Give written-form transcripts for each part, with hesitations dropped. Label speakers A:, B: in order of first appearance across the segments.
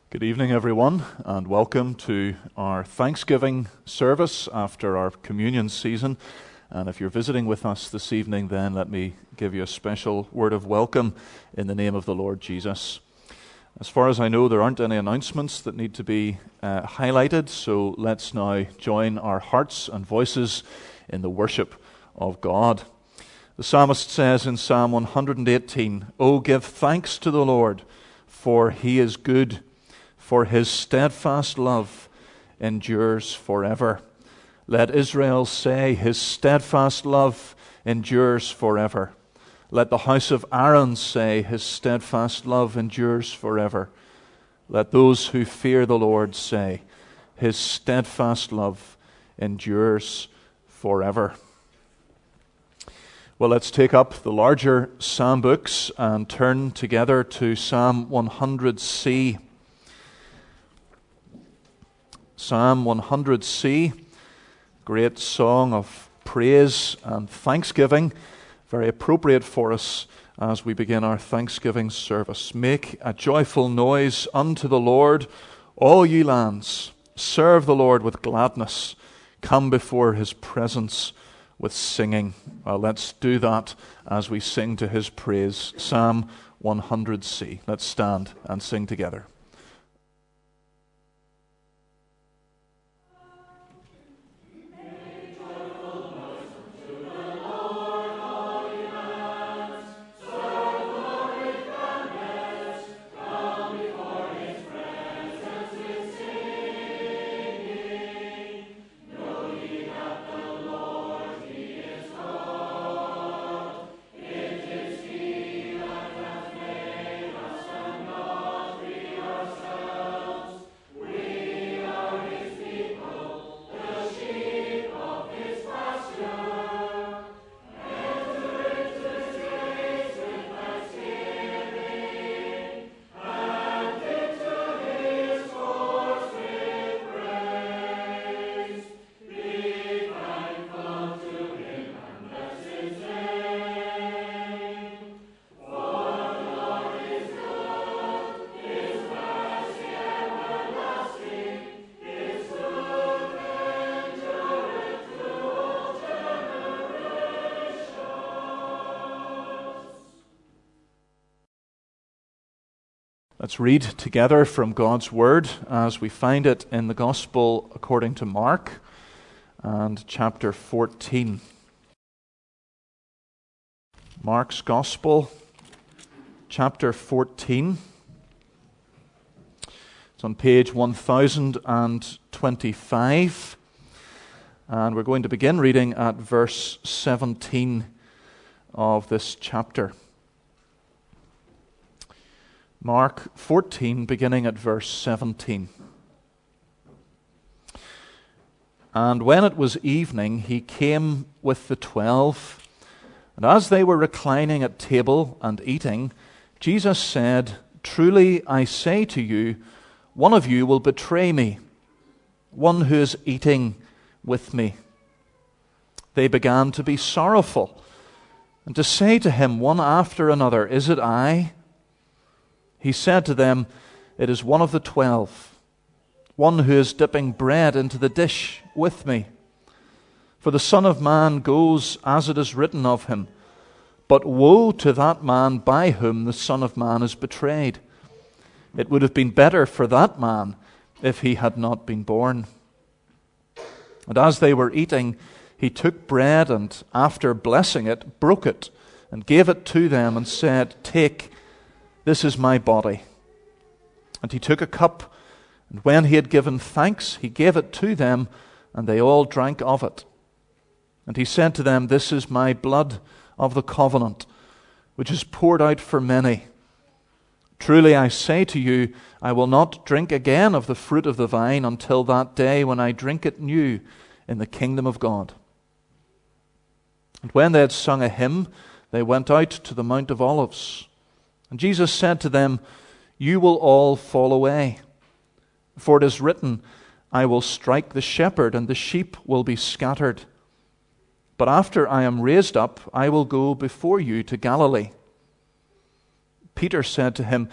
A: Good evening, everyone, and welcome to our Thanksgiving service after our communion season. And if you're visiting with us this evening, then let me give you a special word of welcome in the name of the Lord Jesus. As far as I know, there aren't any announcements that need to be highlighted, so let's now join our hearts and voices in the worship of God. The psalmist says in Psalm 118, "Oh, give thanks to the Lord, for he is good, for his steadfast love endures forever." Let Israel say, his steadfast love endures forever. Let the house of Aaron say, his steadfast love endures forever. Let those who fear the Lord say, his steadfast love endures forever. Well, let's take up the larger psalm books and turn together to Psalm 100C. Psalm 100C, great song of praise and thanksgiving, very appropriate for us as we begin our Thanksgiving service. Make a joyful noise unto the Lord, all ye lands. Serve the Lord with gladness. Come before his presence with singing. Well, let's do that as we sing to his praise. Psalm 100C. Let's stand and sing together. Let's read together from God's Word as we find it in the Gospel according to Mark and chapter 14. Mark's Gospel, chapter 14. It's on page 1025, and we're going to begin reading at verse 17 of this chapter. Mark 14, beginning at verse 17. And when it was evening, he came with the 12, and as they were reclining at table and eating, Jesus said, "Truly I say to you, one of you will betray me, one who is eating with me." They began to be sorrowful, and to say to him one after another, "Is it I?" He said to them, "It is one of the 12, one who is dipping bread into the dish with me. For the Son of Man goes as it is written of him, but woe to that man by whom the Son of Man is betrayed. It would have been better for that man if he had not been born." And as they were eating, he took bread and, after blessing it, broke it and gave it to them and said, "Take, this is my body." And he took a cup, and when he had given thanks, he gave it to them, and they all drank of it. And he said to them, "This is my blood of the covenant, which is poured out for many. Truly I say to you, I will not drink again of the fruit of the vine until that day when I drink it new in the kingdom of God." And when they had sung a hymn, they went out to the Mount of Olives. And Jesus said to them, "You will all fall away, for it is written, I will strike the shepherd, and the sheep will be scattered. But after I am raised up, I will go before you to Galilee." Peter said to him,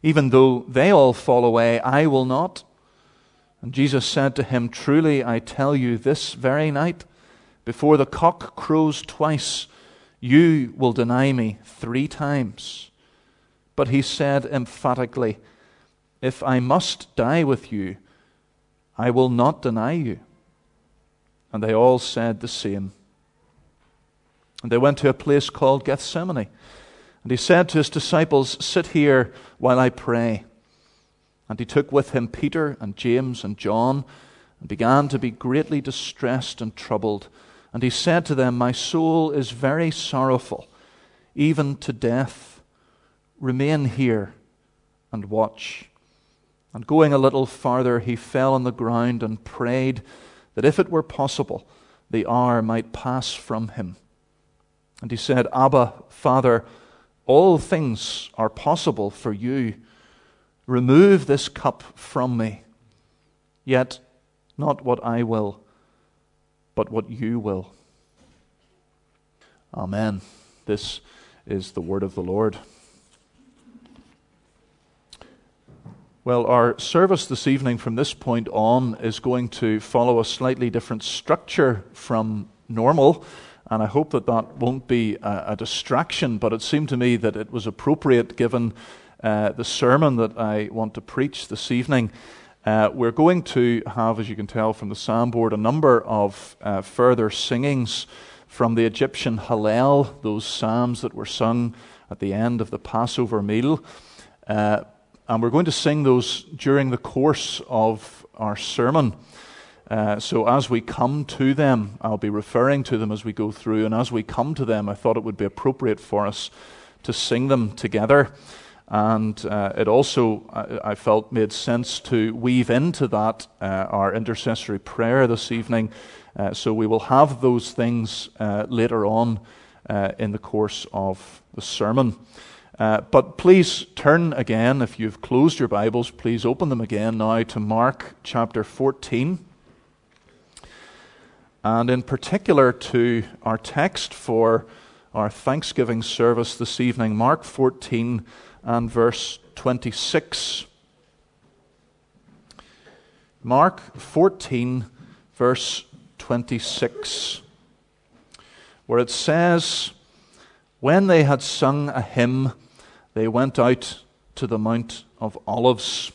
A: Even though they all fall away, I will not. And Jesus said to him, Truly I tell you, this very night, before the cock crows twice, you will deny me 3 times. But he said emphatically, If I must die with you, I will not deny you. And they all said the same. And they went to a place called Gethsemane. And he said to his disciples, Sit here while I pray. And he took with him Peter and James and John, and began to be greatly distressed and troubled. And he said to them, My soul is very sorrowful, even to death. Remain here and watch. And going a little farther, he fell on the ground and prayed that if it were possible, the hour might pass from him. And he said, Abba, Father, all things are possible for you. Remove this cup from me. Yet not what I will, but what you will. Amen. This is the word of the Lord. Well, our service this evening from this point on is going to follow a slightly different structure from normal. And I hope that that won't be a distraction, but it seemed to me that it was appropriate given the sermon that I want to preach this evening. We're going to have, as you can tell from the psalm board, a number of further singings from the Egyptian Hallel, those psalms that were sung at the end of the Passover meal. And we're going to sing those during the course of our sermon. So as we come to them, I'll be referring to them as we go through, and as we come to them, I thought it would be appropriate for us to sing them together. And it also, I felt, made sense to weave into that our intercessory prayer this evening. So we will have those things later on in the course of the sermon. But please turn again, if you've closed your Bibles, please open them again now to Mark chapter 14. And in particular to our text for our Thanksgiving service this evening, Mark 14 and verse 26. Mark 14, verse 26, where it says, When they had sung a hymn, they went out to the Mount of Olives.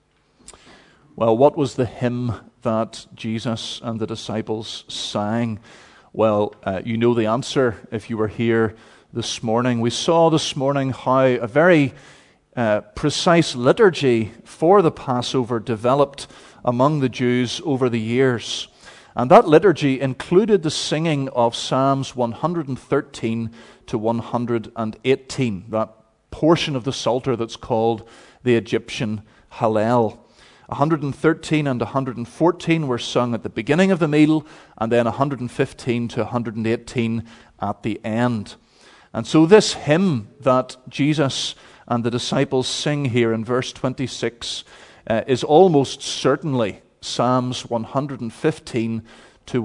A: Well, what was the hymn that Jesus and the disciples sang? Well, you know the answer if you were here this morning. We saw this morning how a very precise liturgy for the Passover developed among the Jews over the years. And that liturgy included the singing of Psalms 113 to 118, that portion of the Psalter that's called the Egyptian Hallel. 113 and 114 were sung at the beginning of the meal, and then 115 to 118 at the end. And so this hymn that Jesus and the disciples sing here in verse 26 is almost certainly Psalms 115 to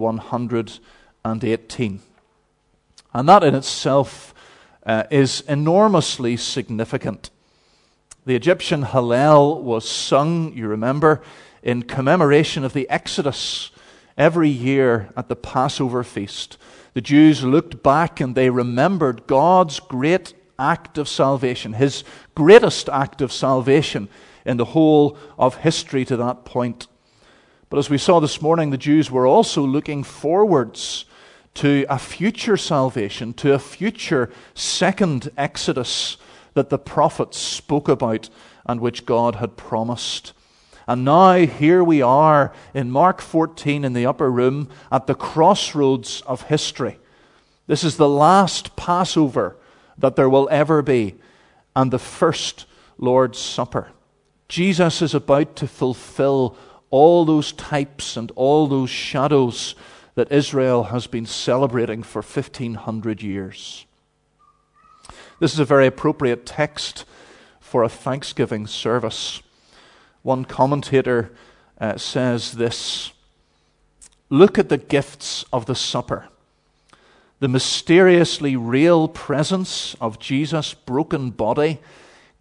A: 118. And that in itself is enormously significant. The Egyptian Hallel was sung, you remember, in commemoration of the Exodus. Every year at the Passover feast, the Jews looked back and they remembered God's great act of salvation, His greatest act of salvation in the whole of history to that point. But as we saw this morning, the Jews were also looking forwards to a future salvation, to a future second Exodus that the prophets spoke about and which God had promised. And now here we are in Mark 14 in the upper room at the crossroads of history. This is the last Passover that there will ever be, and the first Lord's Supper. Jesus is about to fulfill all those types and all those shadows that Israel has been celebrating for 1,500 years. This is a very appropriate text for a Thanksgiving service. One commentator says this: Look at the gifts of the supper. The mysteriously real presence of Jesus' broken body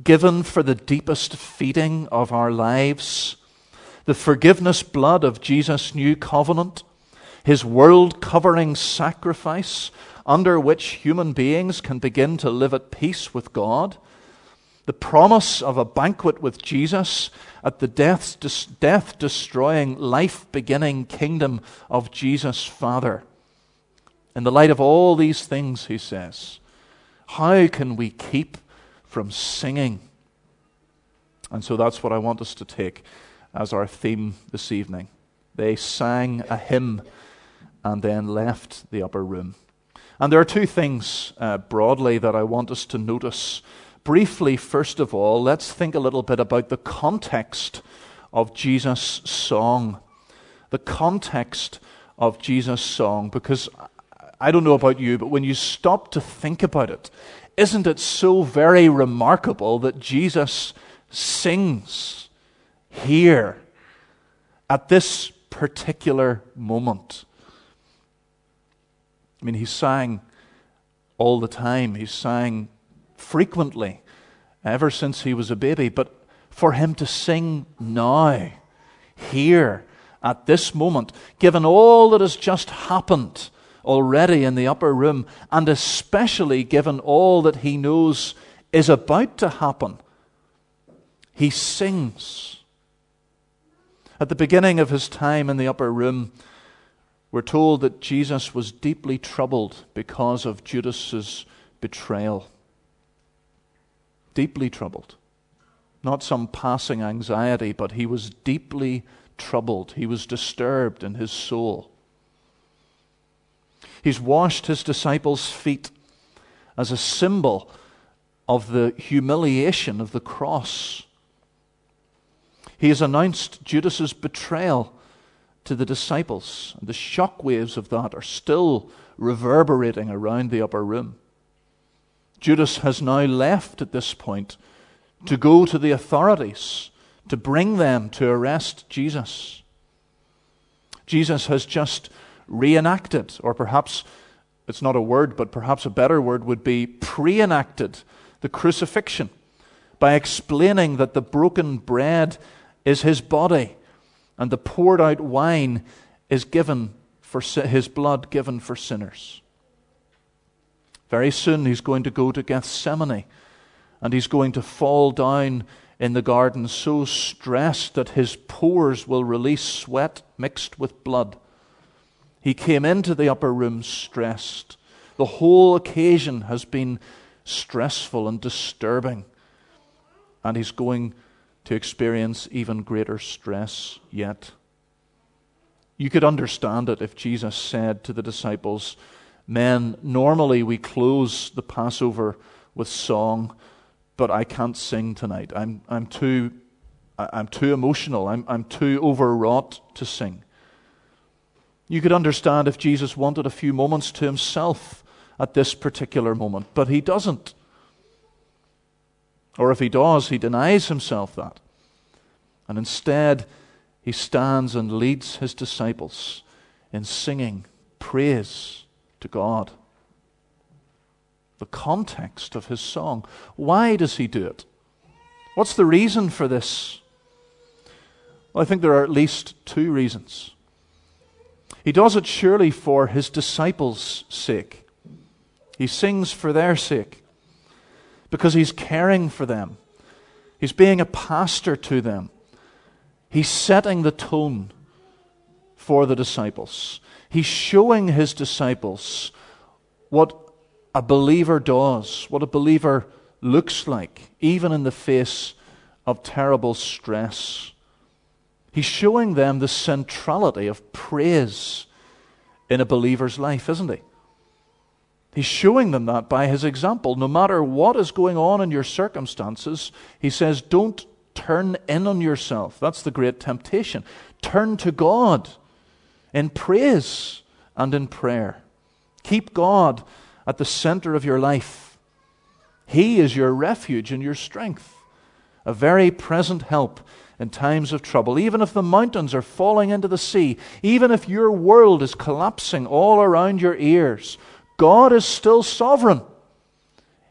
A: given for the deepest feeding of our lives, the forgiveness blood of Jesus' new covenant, his world-covering sacrifice under which human beings can begin to live at peace with God, the promise of a banquet with Jesus at the death-destroying, life-beginning kingdom of Jesus' Father. In the light of all these things, he says, how can we keep from singing? And so that's what I want us to take as our theme this evening. They sang a hymn and then left the upper room. And there are two things broadly that I want us to notice. Briefly, first of all, let's think a little bit about the context of Jesus' song. The context of Jesus' song, because I don't know about you, but when you stop to think about it, isn't it so very remarkable that Jesus sings here at this particular moment? I mean, he sang all the time. He sang frequently ever since he was a baby. But for him to sing now, here, at this moment, given all that has just happened already in the upper room, and especially given all that he knows is about to happen, he sings. At the beginning of his time in the upper room, we're told that Jesus was deeply troubled because of Judas's betrayal. Deeply troubled. Not some passing anxiety, but he was deeply troubled. He was disturbed in his soul. He's washed his disciples' feet as a symbol of the humiliation of the cross. He has announced Judas's betrayal to the disciples, and the shockwaves of that are still reverberating around the upper room. Judas has now left at this point to go to the authorities, to bring them to arrest Jesus. Jesus has just reenacted, or perhaps it's not a word, but perhaps a better word would be pre-enacted, the crucifixion by explaining that the broken bread is his body and the poured out wine is given for his blood given for sinners. Very soon he's going to go to Gethsemane, and he's going to fall down in the garden so stressed that his pores will release sweat mixed with blood. He came into the upper room stressed. The whole occasion has been stressful and disturbing, and he's going to experience even greater stress yet. You could understand it if Jesus said to the disciples, "Men, normally we close the Passover with song, but I can't sing tonight. I'm too emotional. I'm too overwrought to sing." You could understand if Jesus wanted a few moments to himself at this particular moment, but he doesn't. Or if he does, he denies himself that. And instead, he stands and leads his disciples in singing praise to God. The context of his song. Why does he do it? What's the reason for this? Well, I think there are at least two reasons. He does it surely for his disciples' sake. He sings for their sake, because he's caring for them. He's being a pastor to them. He's setting the tone for the disciples. He's showing his disciples what a believer does, what a believer looks like, even in the face of terrible stress. He's showing them the centrality of praise in a believer's life, isn't he? He's showing them that by his example. No matter what is going on in your circumstances, he says, don't turn in on yourself. That's the great temptation. Turn to God in praise and in prayer. Keep God at the center of your life. He is your refuge and your strength, a very present help in times of trouble. Even if the mountains are falling into the sea, even if your world is collapsing all around your ears, God is still sovereign.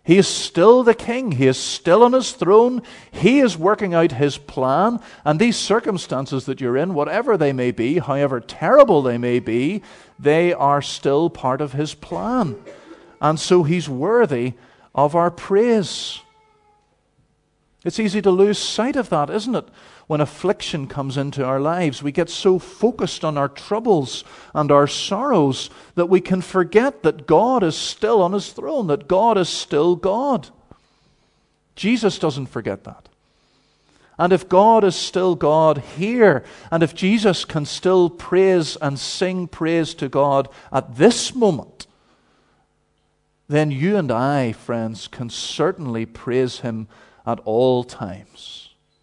A: He is still the king. He is still on his throne. He is working out his plan. And these circumstances that you're in, whatever they may be, however terrible they may be, they are still part of his plan. And so he's worthy of our praise. It's easy to lose sight of that, isn't it? When affliction comes into our lives, we get so focused on our troubles and our sorrows that we can forget that God is still on his throne, that God is still God. Jesus doesn't forget that. And if God is still God here, and if Jesus can still praise and sing praise to God at this moment, then you and I, friends, can certainly praise him at all times.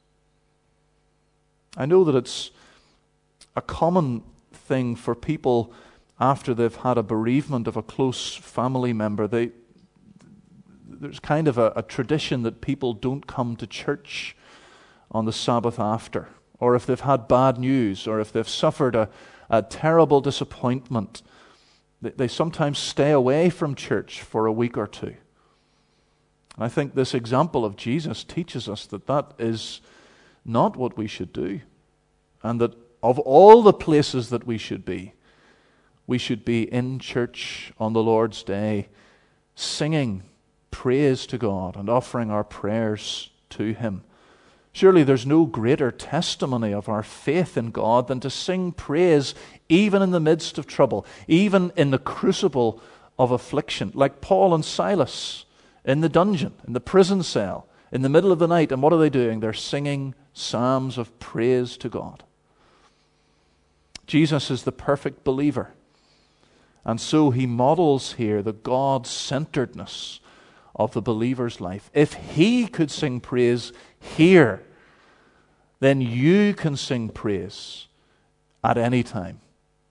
A: I know that it's a common thing for people after they've had a bereavement of a close family member. There's kind of a tradition that people don't come to church on the Sabbath after, or if they've had bad news, or if they've suffered a terrible disappointment, they sometimes stay away from church for a week or two. And I think this example of Jesus teaches us that that is not what we should do. And that of all the places that we should be in church on the Lord's Day, singing praise to God and offering our prayers to him. Surely there's no greater testimony of our faith in God than to sing praise even in the midst of trouble, even in the crucible of affliction, like Paul and Silas in the dungeon, in the prison cell, in the middle of the night. And what are they doing? They're singing psalms of praise to God. Jesus is the perfect believer. And so he models here the God-centeredness of the believer's life. If he could sing praise here, then you can sing praise at any time.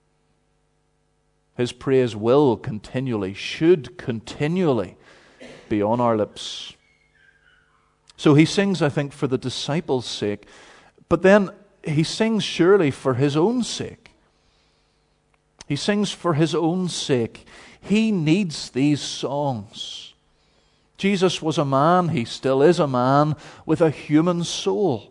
A: His praise will continually, should continually be on our lips. So he sings, I think, for the disciples' sake, but then he sings surely for his own sake. He sings for his own sake. He needs these songs. Jesus was a man, he still is a man, with a human soul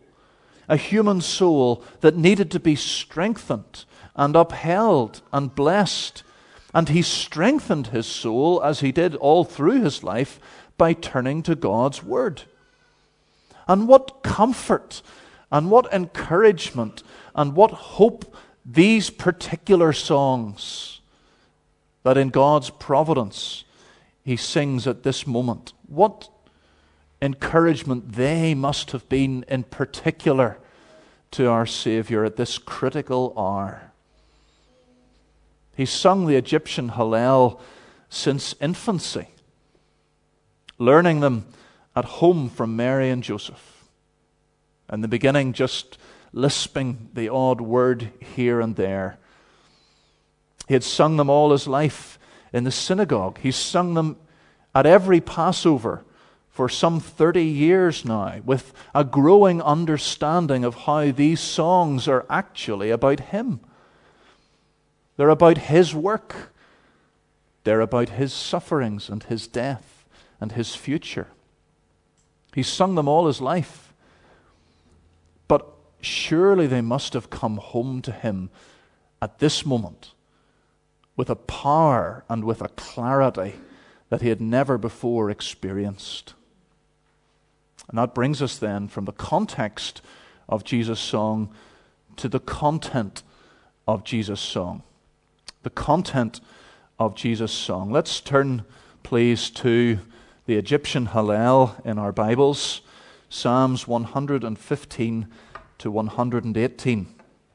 A: that needed to be strengthened and upheld and blessed. And he strengthened his soul, as he did all through his life, by turning to God's word. And what comfort and what encouragement and what hope these particular songs that in God's providence he sings at this moment. What encouragement they must have been in particular to our Savior at this critical hour. He's sung the Egyptian Hallel since infancy, learning them at home from Mary and Joseph. In the beginning, just lisping the odd word here and there. He had sung them all his life in the synagogue. He's sung them at every Passover for some 30 years now, with a growing understanding of how these songs are actually about him. They're about his work. They're about his sufferings and his death and his future. He's sung them all his life. But surely they must have come home to him at this moment with a power and with a clarity that he had never before experienced. And that brings us then from the context of Jesus' song to the content of Jesus' song. The content of Jesus' song. Let's turn, please, to the Egyptian Hallel in our Bibles, Psalms 115 to 118.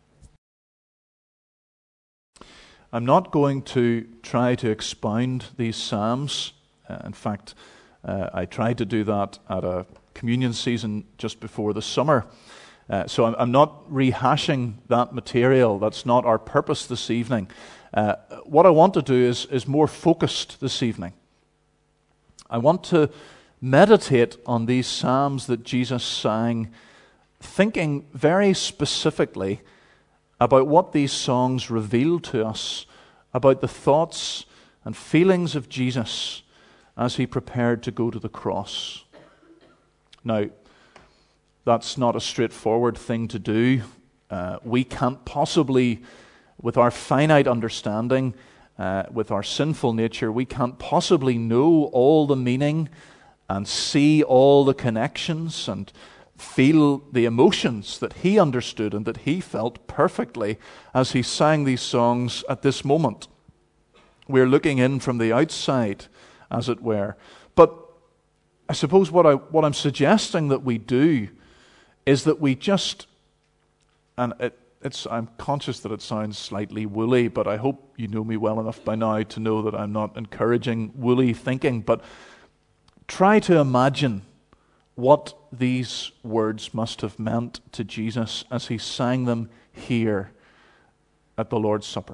A: I'm not going to try to expound these psalms. In fact, I tried to do that at a communion season just before the summer. So I'm not rehashing that material. That's not our purpose this evening. What I want to do is more focused this evening. I want to meditate on these psalms that Jesus sang, thinking very specifically about what these songs reveal to us about the thoughts and feelings of Jesus as he prepared to go to the cross. Now, that's not a straightforward thing to do. We can't possibly, with our finite understanding, with our sinful nature, we can't possibly know all the meaning and see all the connections and feel the emotions that he understood and that he felt perfectly as he sang these songs at this moment. We're looking in from the outside, as it were. But I suppose what I'm suggesting that we do is that we just, and I'm conscious that it sounds slightly woolly, but I hope you know me well enough by now to know that I'm not encouraging woolly thinking, but try to imagine what these words must have meant to Jesus as he sang them here at the Lord's Supper.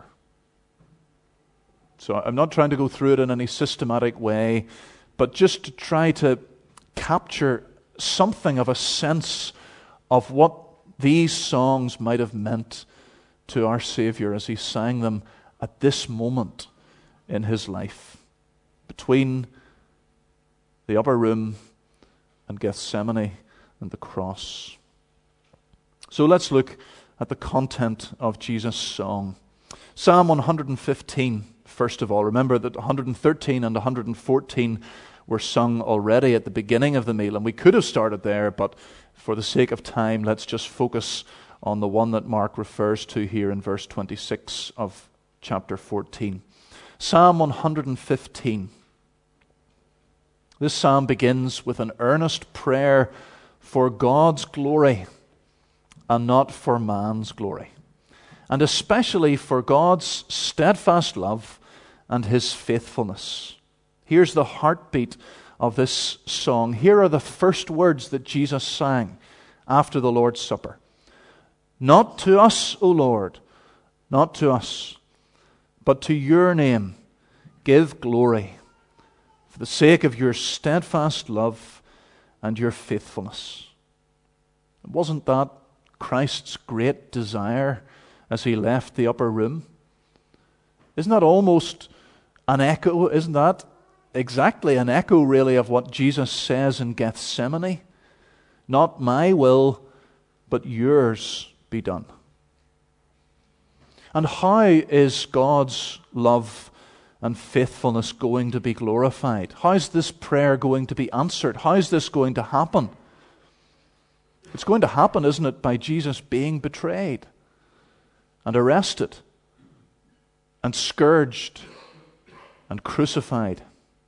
A: So I'm not trying to go through it in any systematic way, but just to try to capture something of a sense of what these songs might have meant to our Savior as he sang them at this moment in his life, between the upper room and Gethsemane and the cross. So let's look at the content of Jesus' song. Psalm 115, first of all. Remember that 113 and 114 were sung already at the beginning of the meal, and we could have started there, but for the sake of time, let's just focus on the one that Mark refers to here in verse 26 of chapter 14. Psalm 115. This psalm begins with an earnest prayer for God's glory and not for man's glory, and especially for God's steadfast love and his faithfulness. Here's the heartbeat of this song. Here are the first words that Jesus sang after the Lord's Supper. Not to us, O Lord, not to us, but to your name give glory, for the sake of your steadfast love and your faithfulness. Wasn't that Christ's great desire as he left the upper room? Isn't that almost an echo? Isn't that exactly an echo, really, of what Jesus says in Gethsemane? Not my will, but yours be done. And how is God's love and faithfulness going to be glorified? How is this prayer going to be answered? How is this going to happen? It's going to happen, isn't it, by Jesus being betrayed and arrested and scourged and crucified.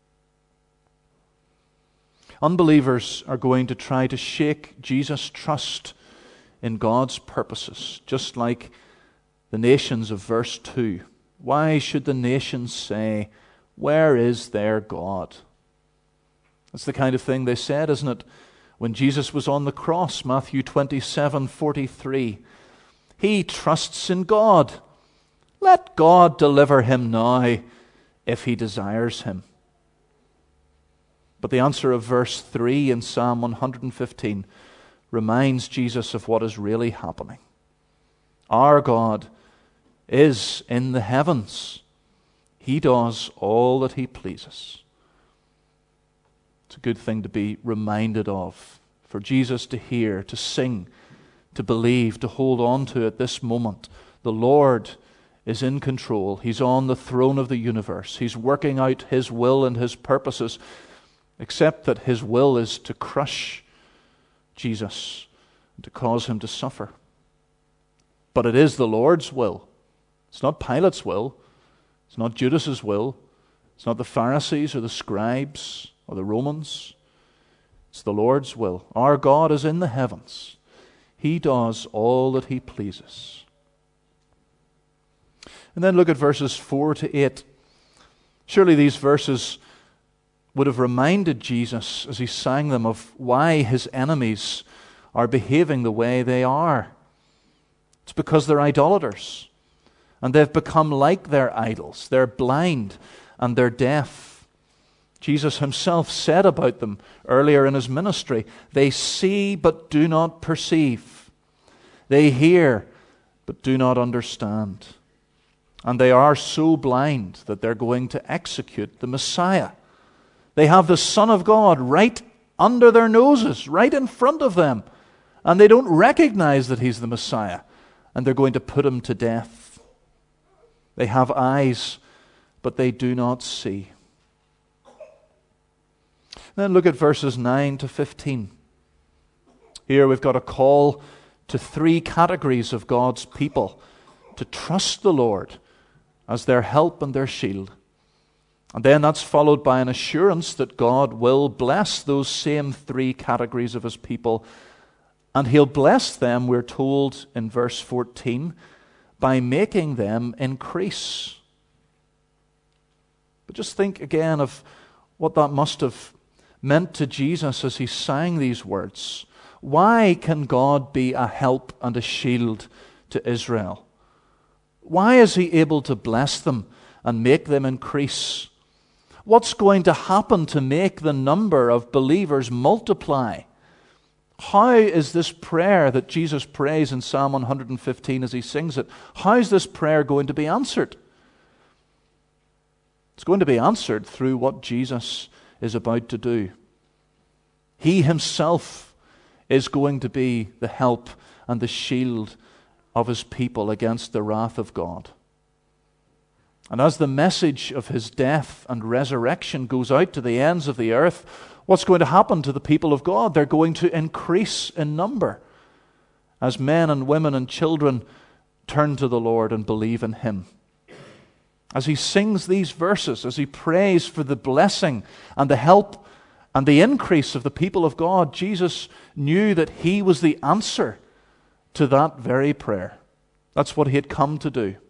A: Unbelievers are going to try to shake Jesus' trust in God's purposes, just like the nations of verse 2. Why should the nations say, where is their God? That's the kind of thing they said, isn't it? When Jesus was on the cross, Matthew 27:43. He trusts in God. Let God deliver him now if he desires him. But the answer of verse 3 in Psalm 115 reminds Jesus of what is really happening. Our God is in the heavens. He does all that he pleases. It's a good thing to be reminded of, for Jesus to hear, to sing, to believe, to hold on to at this moment. The Lord is in control. He's on the throne of the universe. He's working out his will and his purposes, except that his will is to crush Jesus and to cause him to suffer. But it is the Lord's will. It's not Pilate's will. It's not Judas's will. It's not the Pharisees or the scribes or the Romans. It's the Lord's will. Our God is in the heavens. He does all that he pleases. And then look at verses 4 to 8. Surely these verses would have reminded Jesus as he sang them of why his enemies are behaving the way they are. It's because they're idolaters. And they've become like their idols. They're blind and they're deaf. Jesus himself said about them earlier in his ministry, they see but do not perceive. They hear but do not understand. And they are so blind that they're going to execute the Messiah. They have the Son of God right under their noses, right in front of them. And they don't recognize that he's the Messiah. And they're going to put him to death. They have eyes, but they do not see. Then look at verses 9 to 15. Here we've got a call to three categories of God's people to trust the Lord as their help and their shield. And then that's followed by an assurance that God will bless those same three categories of his people. And he'll bless them, we're told in verse 14, by making them increase. But just think again of what that must have meant to Jesus as he sang these words. Why can God be a help and a shield to Israel? Why is he able to bless them and make them increase? What's going to happen to make the number of believers multiply? How is this prayer that Jesus prays in Psalm 115 as he sings it, how is this prayer going to be answered? It's going to be answered through what Jesus is about to do. He himself is going to be the help and the shield of his people against the wrath of God. And as the message of his death and resurrection goes out to the ends of the earth, what's going to happen to the people of God? They're going to increase in number as men and women and children turn to the Lord and believe in him. As he sings these verses, as he prays for the blessing and the help and the increase of the people of God, Jesus knew that he was the answer to that very prayer. That's what he had come to do.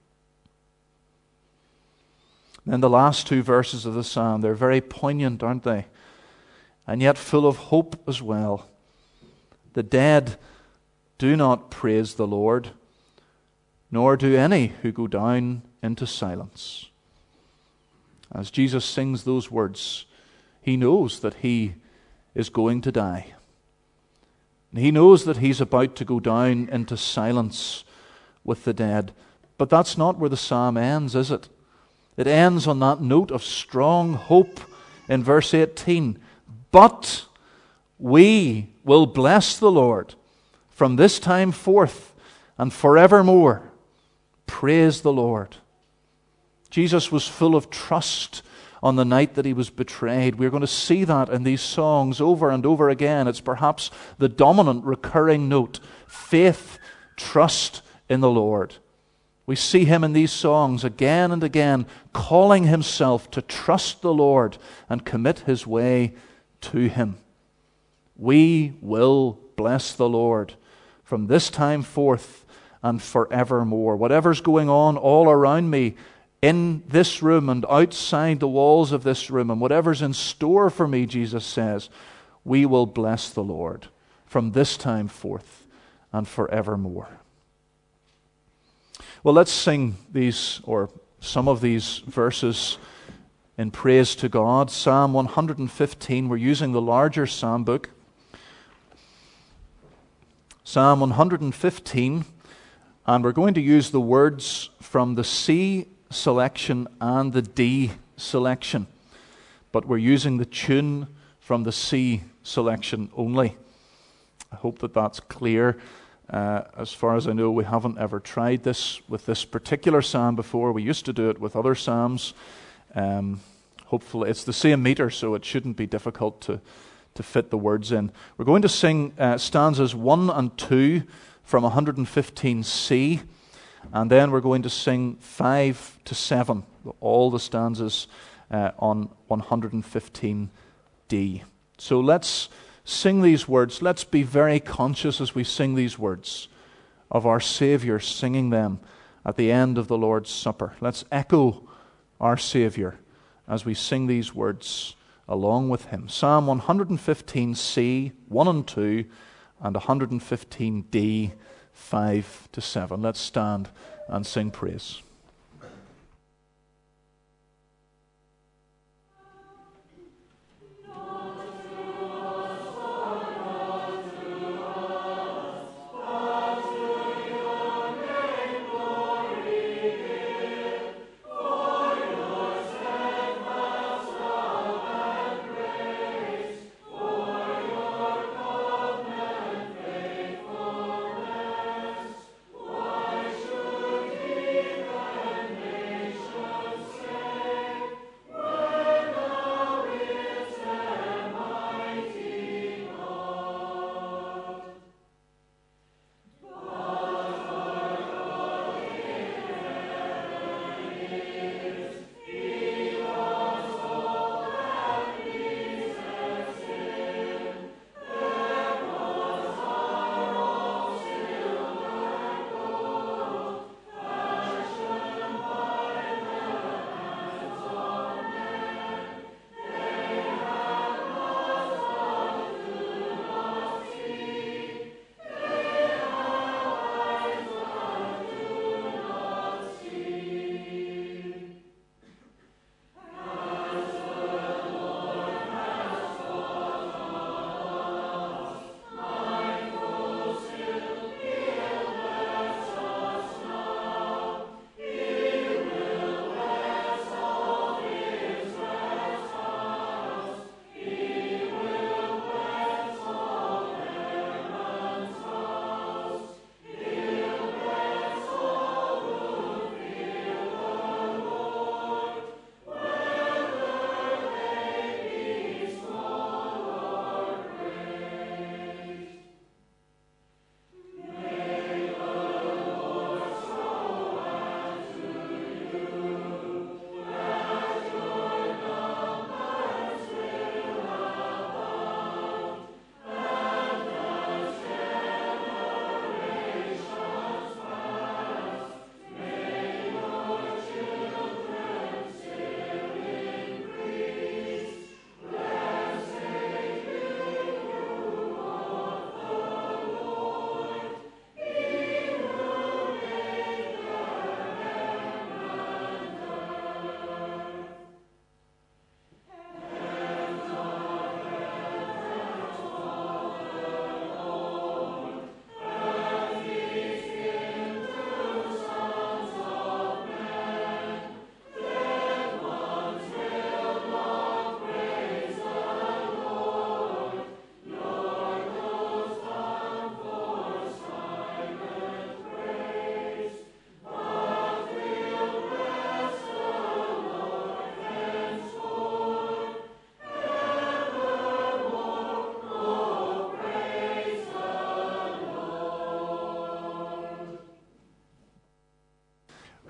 A: And the last two verses of the psalm, they're very poignant, aren't they? And yet full of hope as well. The dead do not praise the Lord, nor do any who go down into silence. As Jesus sings those words, he knows that he is going to die. He knows that he's about to go down into silence with the dead. But that's not where the psalm ends, is it? It ends on that note of strong hope in verse 18. But we will bless the Lord from this time forth and forevermore. Praise the Lord. Jesus was full of trust on the night that he was betrayed. We're going to see that in these songs over and over again. It's perhaps the dominant recurring note. Faith, trust in the Lord. We see him in these songs again and again calling himself to trust the Lord and commit his way to him. We will bless the Lord from this time forth and forevermore. Whatever's going on all around me in this room and outside the walls of this room, and whatever's in store for me, Jesus says, we will bless the Lord from this time forth and forevermore. Well, let's sing these, or some of these verses in praise to God. Psalm 115, we're using the larger psalm book. Psalm 115, and we're going to use the words from the C selection and the D selection. But we're using the tune from the C selection only. I hope that that's clear. As far as I know, we haven't ever tried this with this particular psalm before. We used to do it with other psalms. Hopefully, it's the same meter, so it shouldn't be difficult to fit the words in. We're going to sing stanzas 1 and 2 from 115C, and then we're going to sing 5 to 7, all the stanzas on 115D. So let's sing these words. Let's be very conscious as we sing these words of our Savior singing them at the end of the Lord's Supper. Let's echo our Savior as we sing these words along with him. Psalm 115C, 1 and 2, and 115D, 5 to 7. Let's stand and sing praise.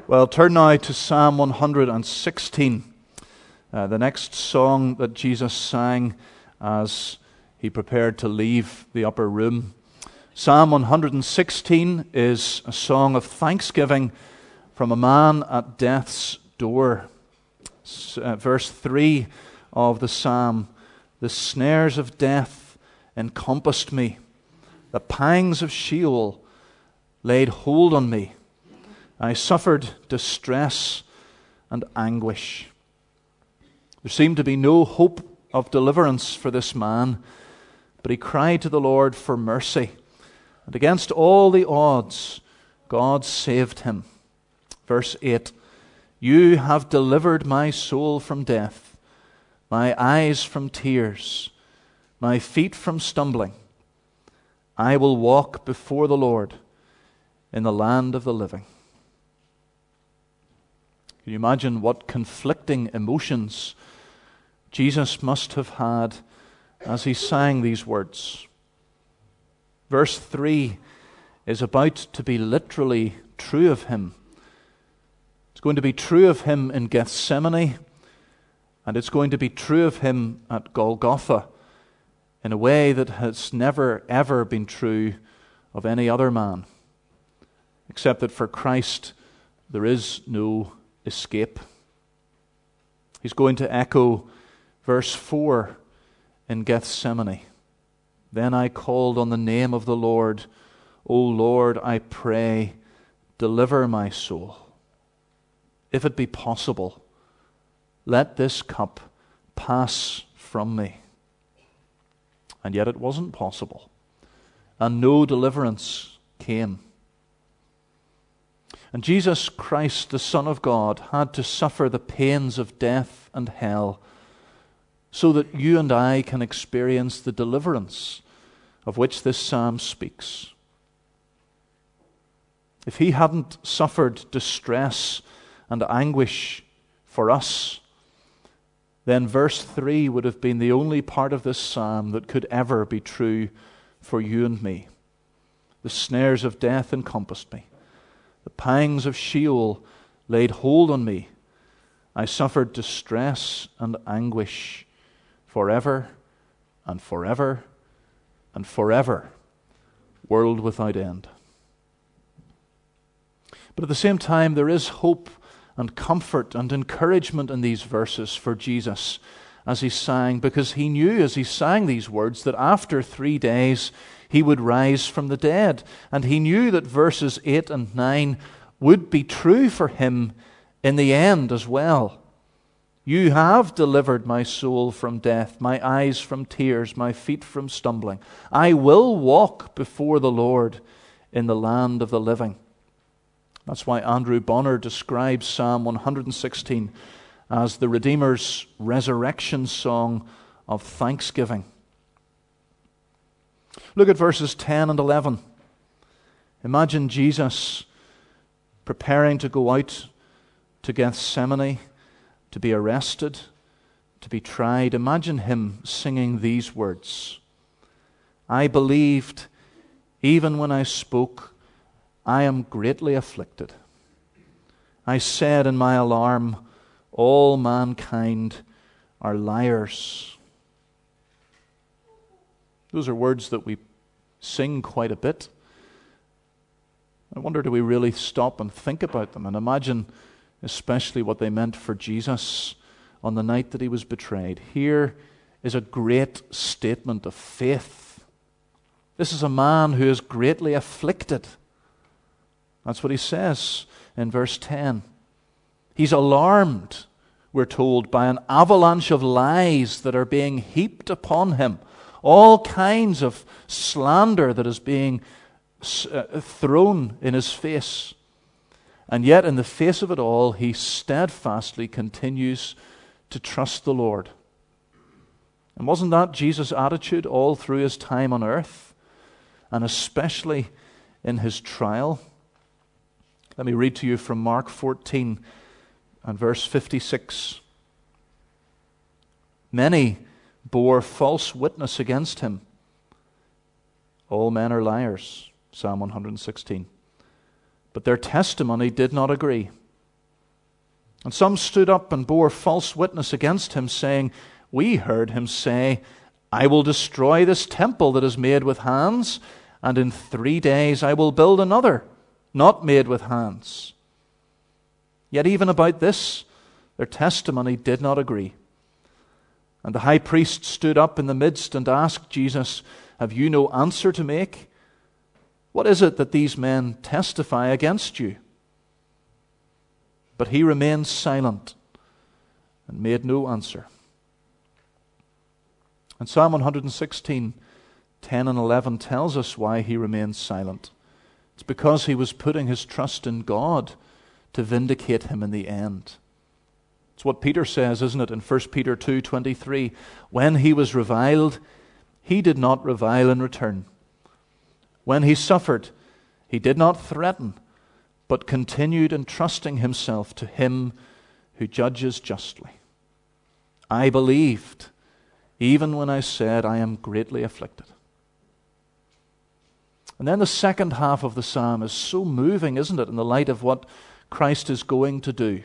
A: Well, turn now to Psalm 116, the next song that Jesus sang as he prepared to leave the upper room. Psalm 116 is a song of thanksgiving from a man at death's door. Verse 3 of the psalm, "The snares of death encompassed me. The pangs of Sheol laid hold on me. I suffered distress and anguish." There seemed to be no hope of deliverance for this man, but he cried to the Lord for mercy. And against all the odds, God saved him. Verse 8, "You have delivered my soul from death, my eyes from tears, my feet from stumbling. I will walk before the Lord in the land of the living." Can you imagine what conflicting emotions Jesus must have had as he sang these words? Verse 3 is about to be literally true of him. It's going to be true of him in Gethsemane, and it's going to be true of him at Golgotha in a way that has never, ever been true of any other man, except that for Christ there is no escape. He's going to echo verse 4 in Gethsemane. "Then I called on the name of the Lord. O Lord, I pray, deliver my soul. If it be possible, let this cup pass from me." And yet it wasn't possible, and no deliverance came. And Jesus Christ, the Son of God, had to suffer the pains of death and hell so that you and I can experience the deliverance of which this psalm speaks. If he hadn't suffered distress and anguish for us, then verse 3 would have been the only part of this psalm that could ever be true for you and me. "The snares of death encompassed me. The pangs of Sheol laid hold on me. I suffered distress and anguish forever and forever and forever, world without end." But at the same time, there is hope and comfort and encouragement in these verses for Jesus as he sang, because he knew as he sang these words that after 3 days he would rise from the dead. And he knew that verses 8 and 9 would be true for him in the end as well. "You have delivered my soul from death, my eyes from tears, my feet from stumbling. I will walk before the Lord in the land of the living." That's why Andrew Bonner describes Psalm 116 as the Redeemer's resurrection song of thanksgiving. Look at verses 10 and 11. Imagine Jesus preparing to go out to Gethsemane, to be arrested, to be tried. Imagine him singing these words. "I believed even when I spoke, I am greatly afflicted. I said in my alarm, all mankind are liars." Those are words that we sing quite a bit. I wonder, do we really stop and think about them and imagine especially what they meant for Jesus on the night that he was betrayed? Here is a great statement of faith. This is a man who is greatly afflicted. That's what he says in verse 10. He's alarmed, we're told, by an avalanche of lies that are being heaped upon him. All kinds of slander that is being thrown in his face. And yet, in the face of it all, he steadfastly continues to trust the Lord. And wasn't that Jesus' attitude all through his time on earth, and especially in his trial? Let me read to you from Mark 14 and verse 56. "Many bore false witness against him. All men are liars," Psalm 116. "But their testimony did not agree. And some stood up and bore false witness against him, saying, We heard him say, I will destroy this temple that is made with hands, and in 3 days I will build another, not made with hands. Yet even about this, their testimony did not agree. And the high priest stood up in the midst and asked Jesus, Have you no answer to make? What is it that these men testify against you? But he remained silent and made no answer. And Psalm 116, 10 and 11 tells us why he remained silent. It's because he was putting his trust in God to vindicate him in the end. It's what Peter says, isn't it, in 1 Peter 2:23. When he was reviled, he did not revile in return. When he suffered, he did not threaten, but continued entrusting himself to him who judges justly. I believed, even when I said, I am greatly afflicted. And then the second half of the psalm is so moving, isn't it, in the light of what Christ is going to do.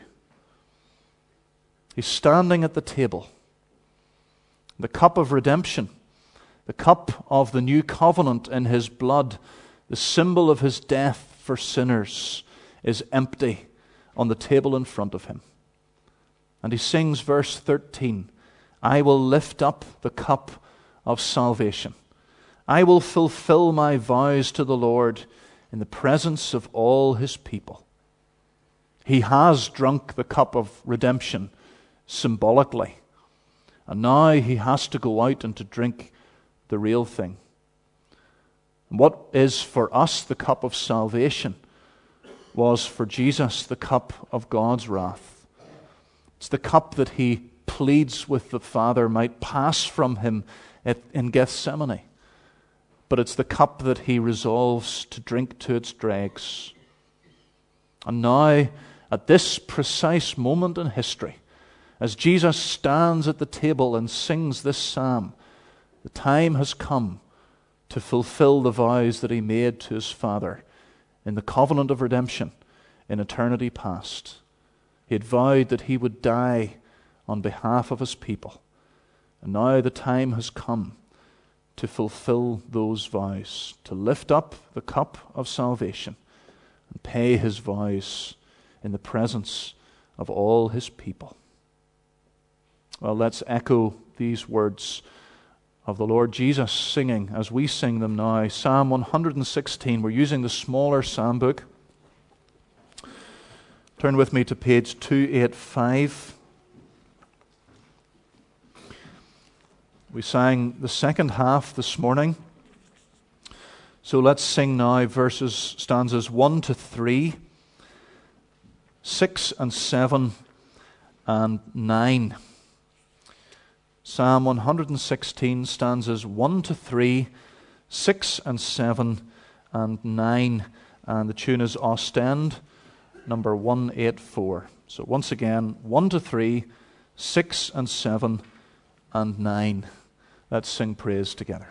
A: He's standing at the table. The cup of redemption, the cup of the new covenant in his blood, the symbol of his death for sinners, is empty on the table in front of him. And he sings verse 13, I will lift up the cup of salvation. I will fulfill my vows to the Lord in the presence of all his people. He has drunk the cup of redemption symbolically, and now he has to go out and to drink the real thing. And what is for us the cup of salvation was for Jesus the cup of God's wrath. It's the cup that he pleads with the Father might pass from him in Gethsemane. But it's the cup that he resolves to drink to its dregs. And now, at this precise moment in history, as Jesus stands at the table and sings this psalm, the time has come to fulfill the vows that he made to his Father in the covenant of redemption in eternity past. He had vowed that he would die on behalf of his people. And now the time has come to fulfill those vows, to lift up the cup of salvation and pay his vows in the presence of all his people. Well, let's echo these words of the Lord Jesus singing as we sing them now. Psalm 116. We're using the smaller psalm book. Turn with me to page 285. We sang the second half this morning. So let's sing now stanzas 1 to 3, 6 and 7, and 9. Psalm 116, stanzas 1 to 3, 6 and 7, and 9. And the tune is Ostend, number 184. So once again, 1 to 3, 6 and 7, and 9. Let's sing praise together.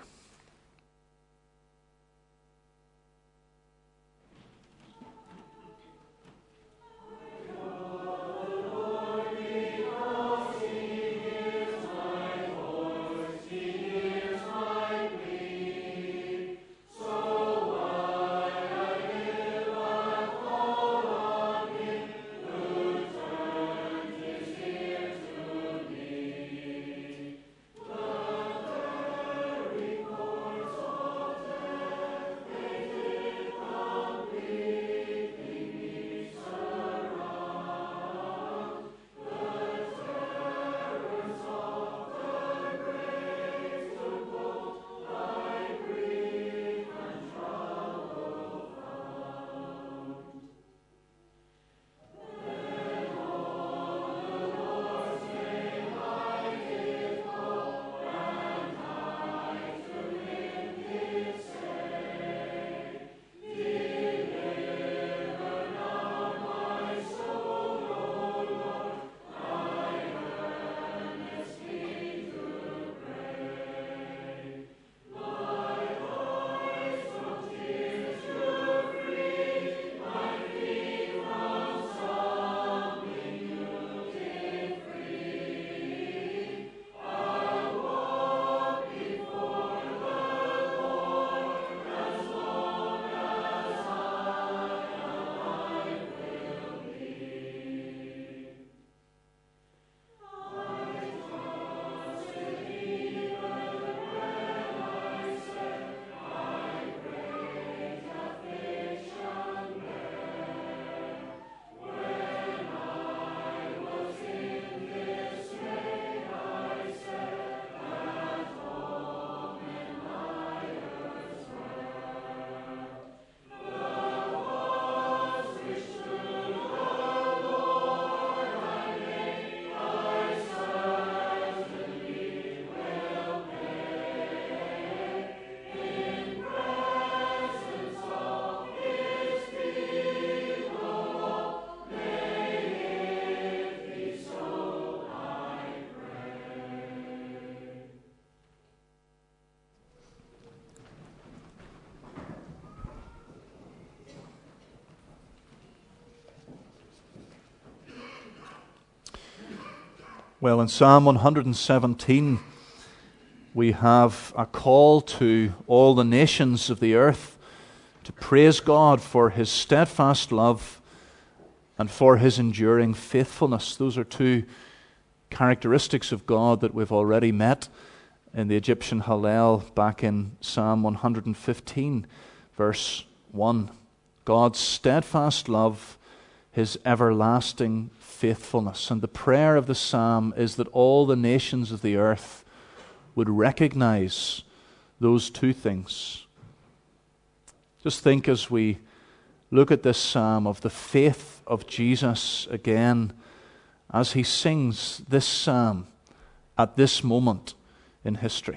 A: Well, in Psalm 117, we have a call to all the nations of the earth to praise God for His steadfast love and for His enduring faithfulness. Those are two characteristics of God that we've already met in the Egyptian Hallel back in Psalm 115, verse 1. God's steadfast love, His everlasting faithfulness. And the prayer of the psalm is that all the nations of the earth would recognize those two things. Just think as we look at this psalm of the faith of Jesus again, as He sings this psalm at this moment in history.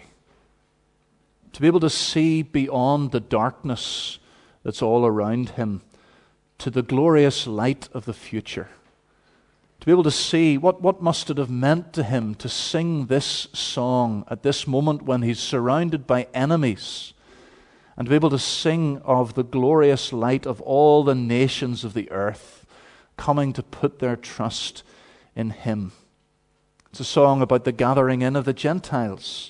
A: To be able to see beyond the darkness that's all around Him to the glorious light of the future. To be able to see what must it have meant to Him to sing this song at this moment when He's surrounded by enemies, and to be able to sing of the glorious light of all the nations of the earth coming to put their trust in Him. It's a song about the gathering in of the Gentiles.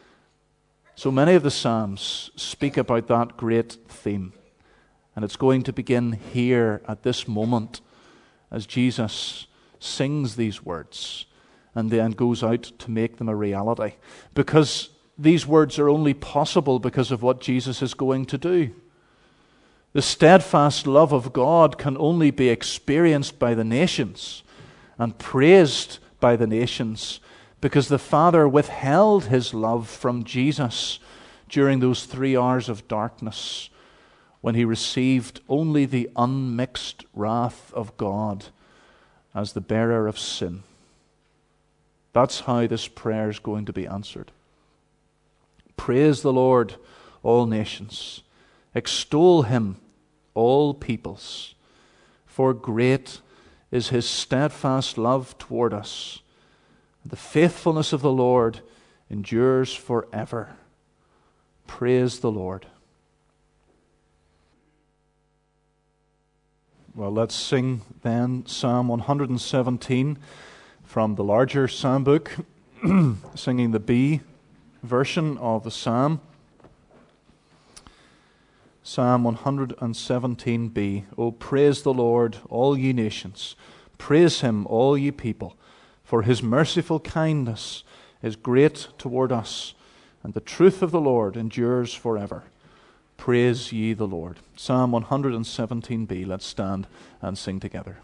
A: So many of the psalms speak about that great theme. And it's going to begin here at this moment as Jesus sings these words and then goes out to make them a reality. Because these words are only possible because of what Jesus is going to do. The steadfast love of God can only be experienced by the nations and praised by the nations because the Father withheld His love from Jesus during those 3 hours of darkness, when He received only the unmixed wrath of God as the bearer of sin. That's how this prayer is going to be answered. Praise the Lord, all nations. Extol Him, all peoples. For great is His steadfast love toward us. The faithfulness of the Lord endures forever. Praise the Lord. Well, let's sing then Psalm 117 from the larger psalm book, singing the B version of the psalm. Psalm 117b. Oh, praise the Lord, all ye nations. Praise Him, all ye people, for His merciful kindness is great toward us, and the truth of the Lord endures forever. Praise ye the Lord. Psalm 117b. Let's stand and sing together.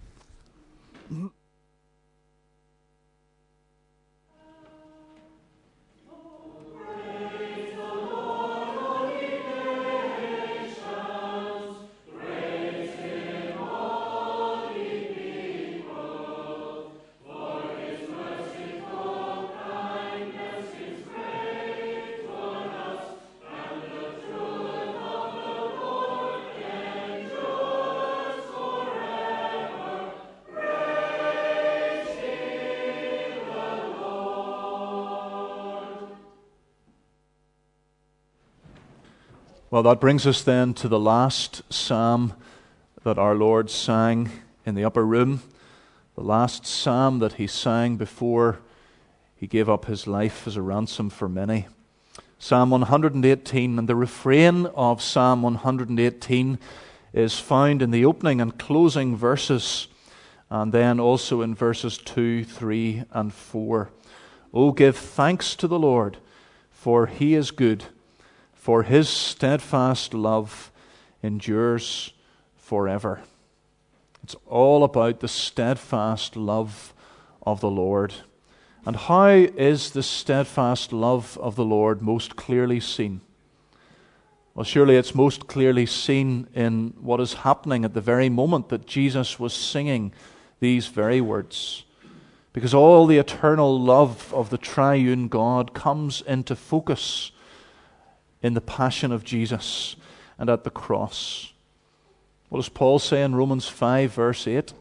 A: Well, that brings us then to the last psalm that our Lord sang in the upper room, the last psalm that He sang before He gave up His life as a ransom for many. Psalm 118, and the refrain of Psalm 118 is found in the opening and closing verses, and then also in verses 2, 3, and 4. Oh, give thanks to the Lord, for He is good, for His steadfast love endures forever. It's all about the steadfast love of the Lord. And how is the steadfast love of the Lord most clearly seen? Well, surely it's most clearly seen in what is happening at the very moment that Jesus was singing these very words. Because all the eternal love of the triune God comes into focus in the passion of Jesus and at the cross. What does Paul say in Romans 5 verse 8?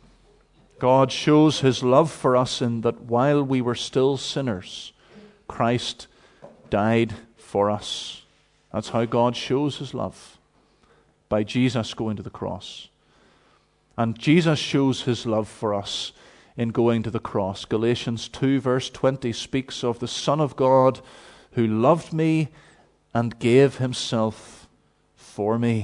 A: God shows His love for us in that while we were still sinners, Christ died for us. That's how God shows His love, by Jesus going to the cross. And Jesus shows His love for us in going to the cross. Galatians 2 verse 20 speaks of the Son of God who loved me and gave himself for me.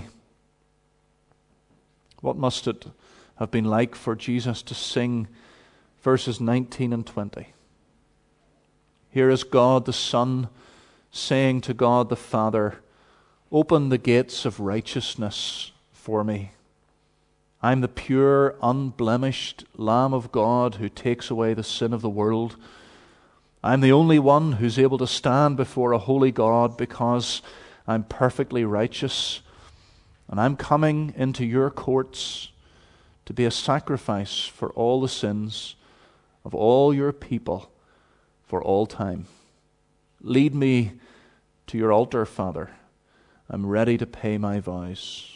A: What must it have been like for Jesus to sing verses 19 and 20? Here is God the Son saying to God the Father, "Open the gates of righteousness for me. I'm the pure, unblemished Lamb of God who takes away the sin of the world. I'm the only one who's able to stand before a holy God because I'm perfectly righteous. And I'm coming into your courts to be a sacrifice for all the sins of all your people for all time. Lead me to your altar, Father. I'm ready to pay my vows."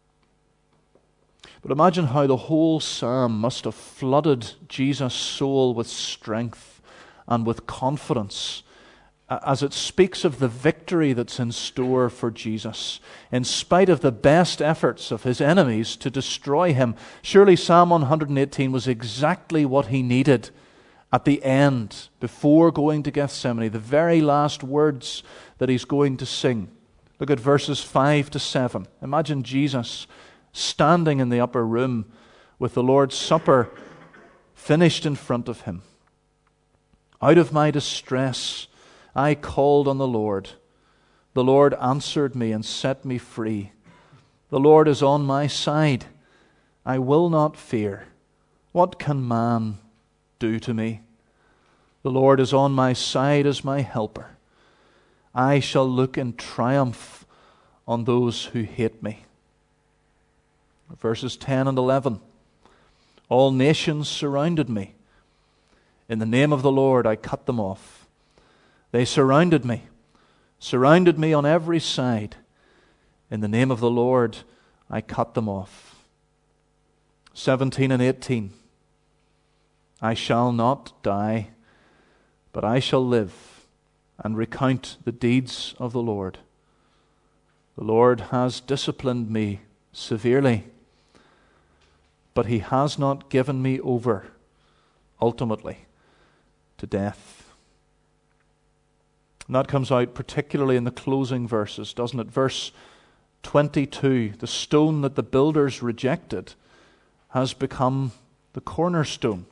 A: But imagine how the whole psalm must have flooded Jesus' soul with strength and with confidence as it speaks of the victory that's in store for Jesus, in spite of the best efforts of his enemies to destroy him. Surely Psalm 118 was exactly what he needed at the end, before going to Gethsemane, the very last words that he's going to sing. Look at verses 5 to 7. Imagine Jesus standing in the upper room with the Lord's Supper finished in front of him. "Out of my distress I called on the Lord. The Lord answered me and set me free. The Lord is on my side. I will not fear. What can man do to me? The Lord is on my side as my helper. I shall look in triumph on those who hate me." Verses 10 and 11. "All nations surrounded me. In the name of the Lord I cut them off. They surrounded me on every side. In the name of the Lord I cut them off." 17 and 18. "I shall not die, but I shall live and recount the deeds of the Lord. The Lord has disciplined me severely, but he has not given me over ultimately to death." And that comes out particularly in the closing verses, doesn't it? Verse 22, "The stone that the builders rejected has become the cornerstone."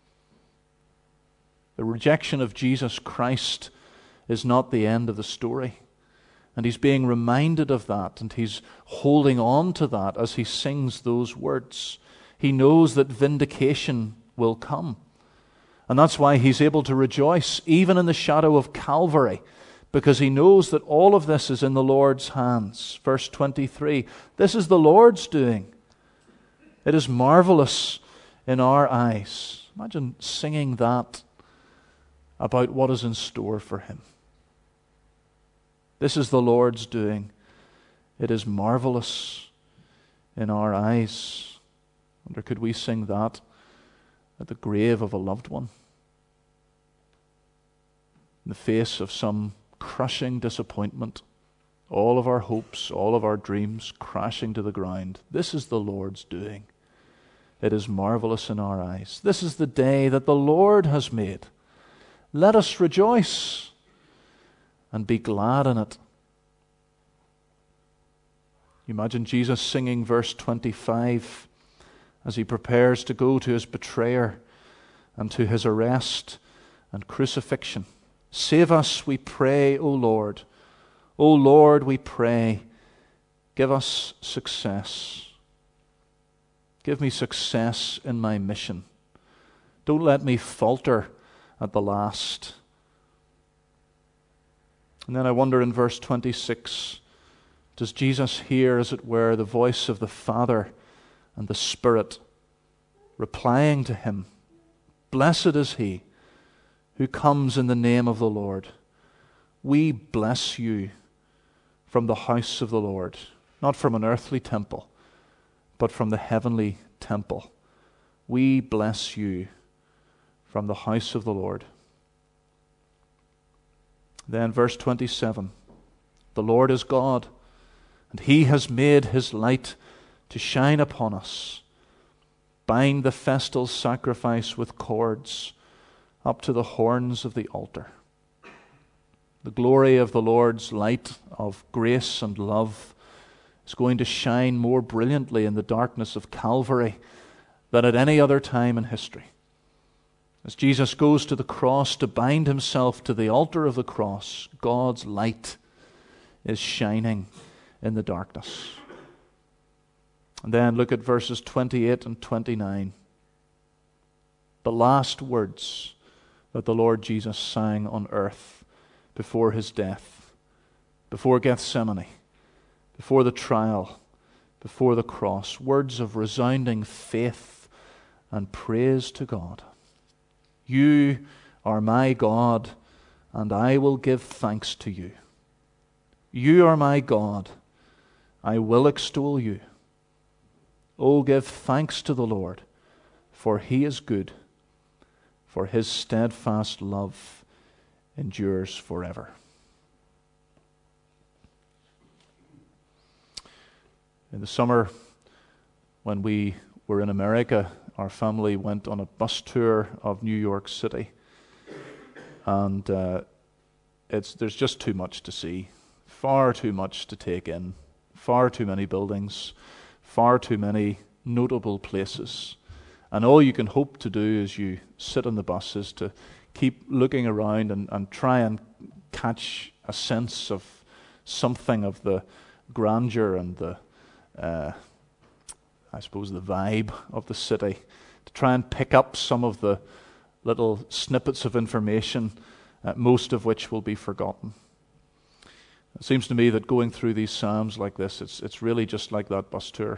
A: The rejection of Jesus Christ is not the end of the story. And he's being reminded of that, and he's holding on to that as he sings those words. He knows that vindication will come. And that's why he's able to rejoice even in the shadow of Calvary, because he knows that all of this is in the Lord's hands. Verse 23, "This is the Lord's doing. It is marvelous in our eyes." Imagine singing that about what is in store for him. This is the Lord's doing. It is marvelous in our eyes. I wonder, could we sing that at the grave of a loved one? In the face of some crushing disappointment, all of our hopes, all of our dreams crashing to the ground. This is the Lord's doing. It is marvelous in our eyes. This is the day that the Lord has made. Let us rejoice and be glad in it. You imagine Jesus singing verse 25 as he prepares to go to his betrayer and to his arrest and crucifixion. "Save us, we pray, O Lord. O Lord, we pray, give us success. Give me success in my mission. Don't let me falter at the last." And then I wonder in verse 26, does Jesus hear, as it were, the voice of the Father and the Spirit replying to him? "Blessed is he who comes in the name of the Lord. We bless you from the house of the Lord," not from an earthly temple, but from the heavenly temple. "We bless you from the house of the Lord." Then verse 27, "The Lord is God, and he has made his light to shine upon us. bind the festal sacrifice with cords up to the horns of the altar. The glory of the Lord's light of grace and love is going to shine more brilliantly in the darkness of Calvary than at any other time in history. As Jesus goes to the cross to bind himself to the altar of the cross, God's light is shining in the darkness. And then look at verses 28 and 29. The last words that the Lord Jesus sang on earth before his death, before Gethsemane, before the trial, before the cross. Words of resounding faith and praise to God. You are my God, and I will give thanks to you. You are my God, I will extol you. Oh, give thanks to the Lord, for he is good, for his steadfast love endures forever. In the summer, when we were in America, our family went on a bus tour of New York City. And there's just too much to see, far too much to take in, far too many buildings, far too many notable places. And all you can hope to do as you sit on the bus is to keep looking around and try and catch a sense of something of the grandeur and the the vibe of the city, to try and pick up some of the little snippets of information, most of which will be forgotten. It seems to me that going through these Psalms like this, it's really just like that bus tour.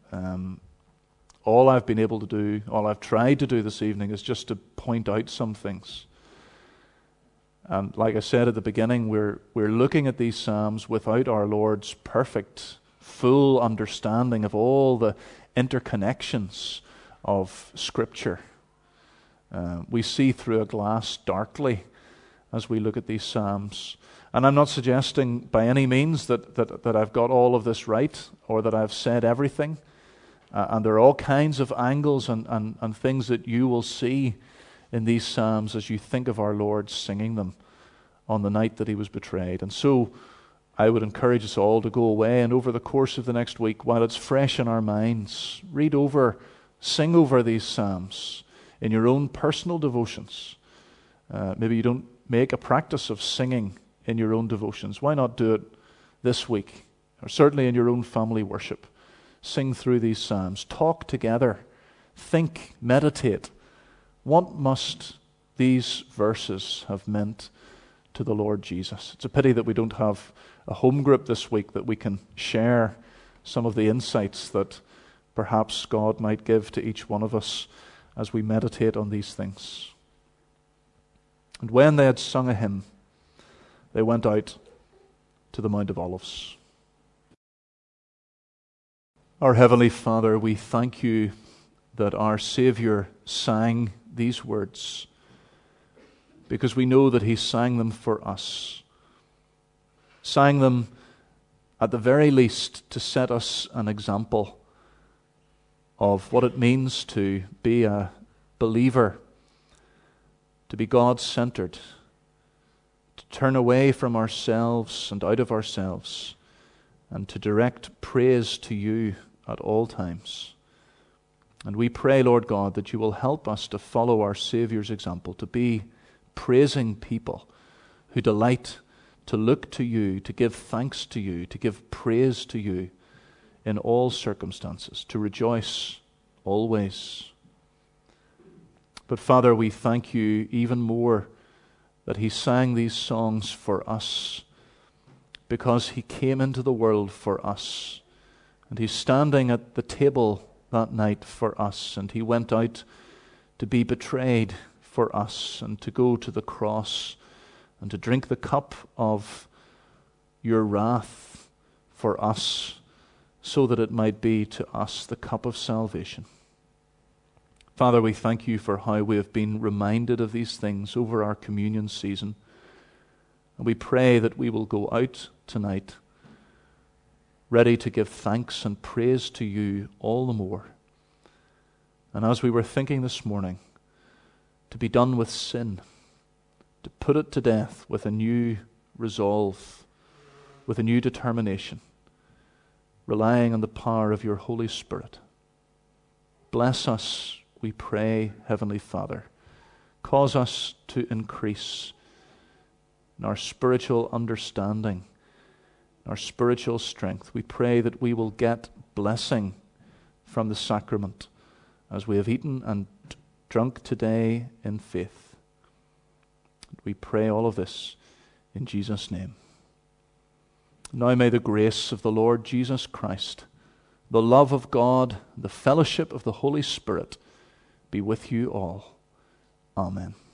A: All I've been able to do, all I've tried to do this evening is just to point out some things. And like I said at the beginning, we're looking at these Psalms without our Lord's perfect, full understanding of all the interconnections of Scripture. We see through a glass darkly as we look at these Psalms. And I'm not suggesting by any means that I've got all of this right or that I've said everything. And there are all kinds of angles and things that you will see in these Psalms as you think of our Lord singing them on the night that he was betrayed. And so I would encourage us all to go away and over the course of the next week, while it's fresh in our minds, read over, sing over these Psalms in your own personal devotions. Maybe you don't make a practice of singing in your own devotions. Why not do it this week? Or certainly in your own family worship. Sing through these Psalms. Talk together. Think, meditate. What must these verses have meant to the Lord Jesus? It's a pity that we don't have a home group this week that we can share some of the insights that perhaps God might give to each one of us as we meditate on these things. And when they had sung a hymn, they went out to the Mount of Olives. Our Heavenly Father, we thank you that our Savior sang these words because we know that he sang them for us. Sang them at the very least to set us an example of what it means to be a believer, to be God-centered, to turn away from ourselves and out of ourselves, and to direct praise to you at all times. And we pray, Lord God, that you will help us to follow our Savior's example, to be praising people who delight to look to you, to give thanks to you, to give praise to you in all circumstances, to rejoice always. But Father, we thank you even more that he sang these songs for us because he came into the world for us. And he's standing at the table that night for us, and he went out to be betrayed for us and to go to the cross and to drink the cup of your wrath for us so that it might be to us the cup of salvation. Father, we thank you for how we have been reminded of these things over our communion season. And we pray that we will go out tonight ready to give thanks and praise to you all the more And as we were thinking this morning, to be done with sin, to put it to death with a new resolve, with a new determination, relying on the power of your Holy Spirit. Bless us, we pray, Heavenly Father. Cause us to increase in our spiritual understanding, our spiritual strength. We pray that we will get blessing from the sacrament as we have eaten and drunk today in faith. We pray all of this in Jesus' name. Now may the grace of the Lord Jesus Christ, the love of God, the fellowship of the Holy Spirit be with you all. Amen.